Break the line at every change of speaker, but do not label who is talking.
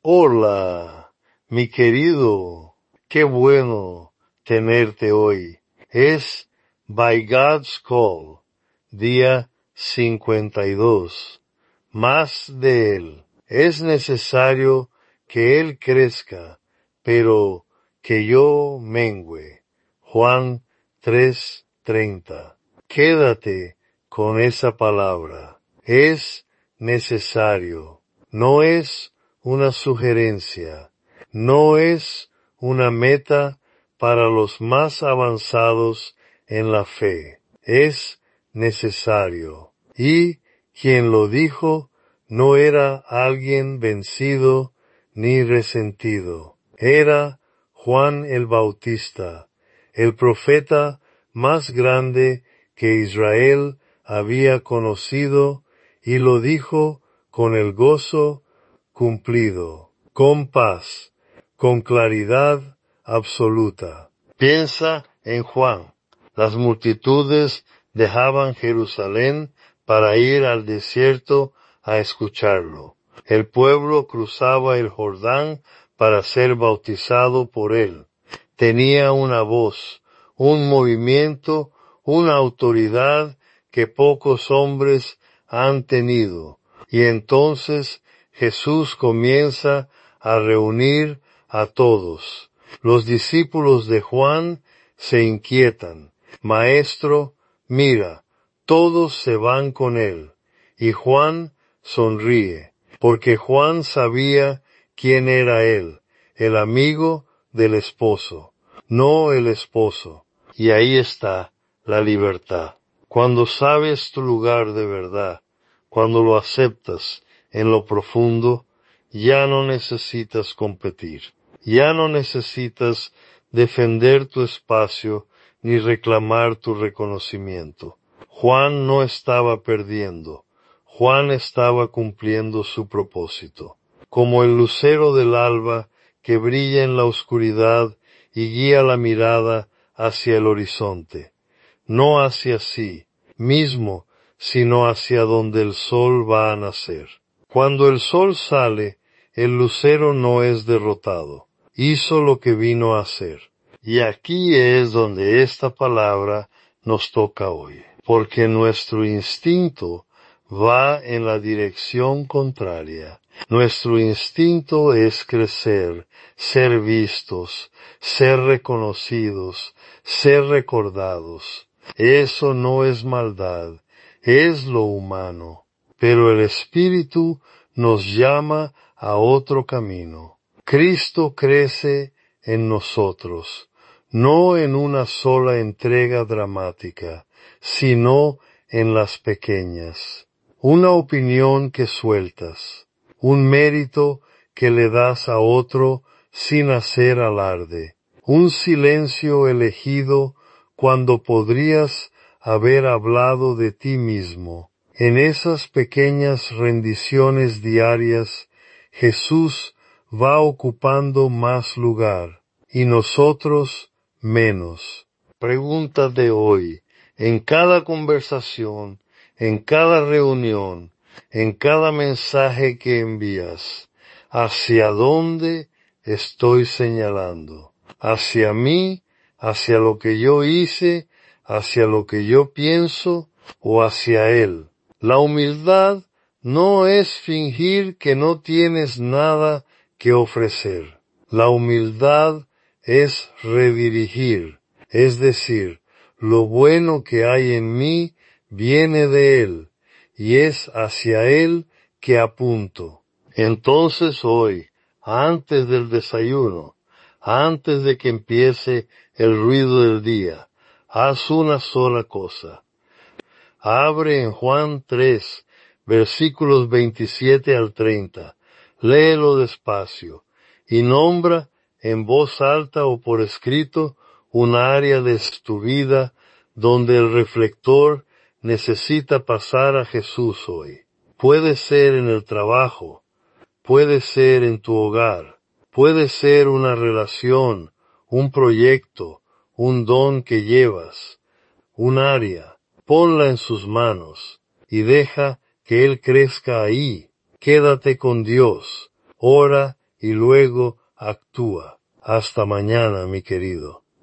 Hola, mi querido, qué bueno tenerte hoy. Es By God's Call, día 52. Más de Él. Es necesario que Él crezca, pero que yo mengüe. Juan 3:30. Quédate con esa palabra. Es necesario. No es una sugerencia. No es una meta para los más avanzados en la fe. Es necesario. Y quien lo dijo no era alguien vencido ni resentido. Era Juan el Bautista, el profeta más grande que Israel había conocido, y lo dijo con el gozo cumplido, con paz, con claridad absoluta. Piensa en Juan. Las multitudes dejaban Jerusalén para ir al desierto a escucharlo. El pueblo cruzaba el Jordán para ser bautizado por él. Tenía una voz, un movimiento, una autoridad que pocos hombres han tenido. Y entonces Jesús comienza a reunir a todos. Los discípulos de Juan se inquietan. Maestro, mira, todos se van con él. Y Juan sonríe, porque Juan sabía quién era él, el amigo del esposo, no el esposo. Y ahí está la libertad. Cuando sabes tu lugar de verdad, cuando lo aceptas en lo profundo, ya no necesitas competir. Ya no necesitas defender tu espacio ni reclamar tu reconocimiento. Juan no estaba perdiendo. Juan estaba cumpliendo su propósito. Como el lucero del alba que brilla en la oscuridad y guía la mirada hacia el horizonte. No hacia sí mismo, sino hacia donde el sol va a nacer. Cuando el sol sale, el lucero no es derrotado. Hizo lo que vino a hacer. Y aquí es donde esta palabra nos toca hoy, porque nuestro instinto va en la dirección contraria. Nuestro instinto es crecer, ser vistos, ser reconocidos, ser recordados. Eso no es maldad, es lo humano. Pero el Espíritu nos llama a otro camino. Cristo crece en nosotros, no en una sola entrega dramática, sino en las pequeñas. Una opinión que sueltas, un mérito que le das a otro sin hacer alarde, un silencio elegido cuando podrías haber hablado de ti mismo. En esas pequeñas rendiciones diarias, Jesús va ocupando más lugar, y nosotros menos. Pregunta de hoy, en cada conversación, en cada reunión, en cada mensaje que envías, ¿hacia dónde estoy señalando? ¿Hacia mí? ¿Hacia lo que yo hice? ¿Hacia lo que yo pienso? ¿O hacia Él? La humildad no es fingir que no tienes nada que ofrecer. La humildad es redirigir, es decir, lo bueno que hay en mí viene de Él, y es hacia Él que apunto. Entonces hoy, antes del desayuno, antes de que empiece el ruido del día, haz una sola cosa. Abre en Juan 3, versículos 27 al 30. Léelo despacio y nombra en voz alta o por escrito un área de tu vida donde el reflector necesita pasar a Jesús hoy. Puede ser en el trabajo, puede ser en tu hogar, puede ser una relación, un proyecto, un don que llevas, un área. Ponla en sus manos y deja que Él crezca ahí. Quédate con Dios, ora y luego actúa. Hasta mañana, mi querido.